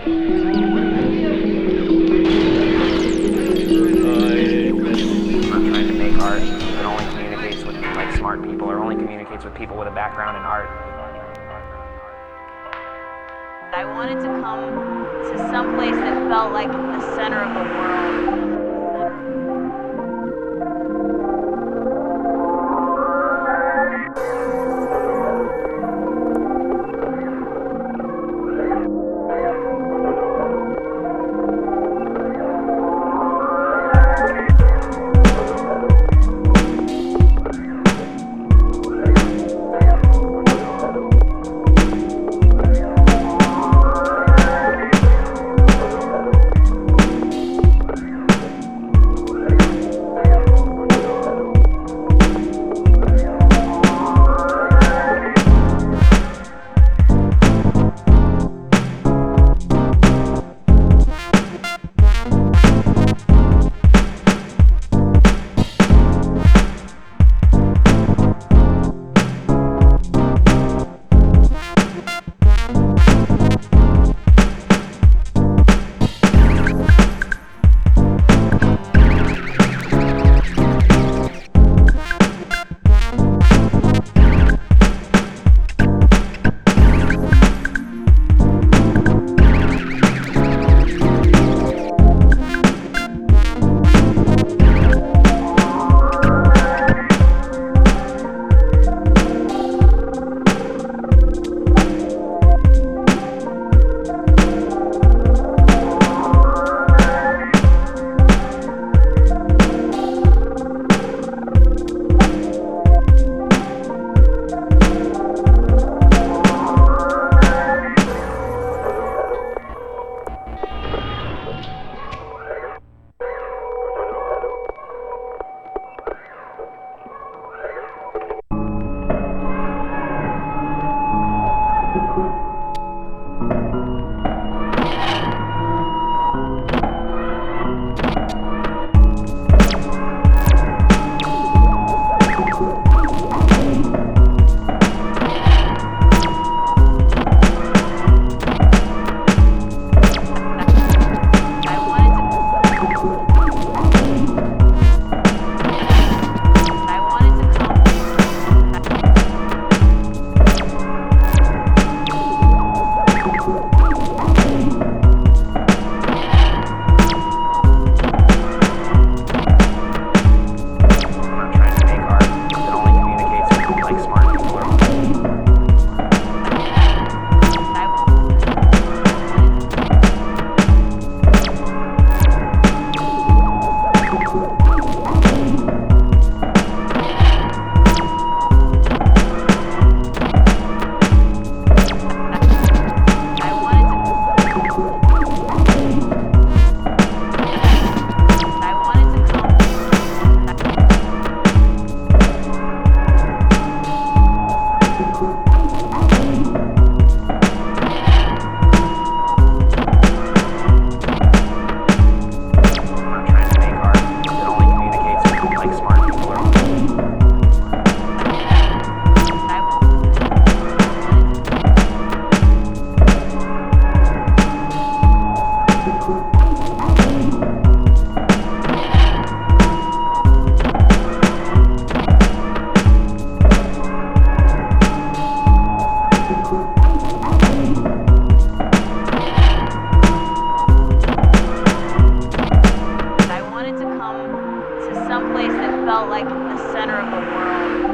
I'm trying to make art that only communicates with like smart people or only communicates with people with a background in art. I wanted to come to some place that felt like the center of the world. Someplace that felt like the center of the world.